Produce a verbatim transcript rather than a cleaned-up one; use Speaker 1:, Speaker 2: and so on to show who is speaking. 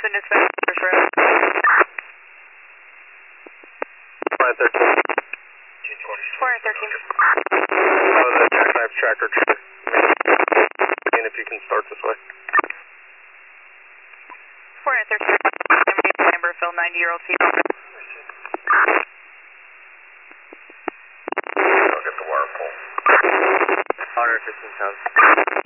Speaker 1: Austin dispatch road.
Speaker 2: four nine thirteen.
Speaker 1: four nine thirteen.
Speaker 2: Oh, the jackknife tracker. And if you can start this way.
Speaker 1: four nine thirteen. Amberville, ninety year old female.
Speaker 2: I'll get the wire pull. one hundred fifteen pounds.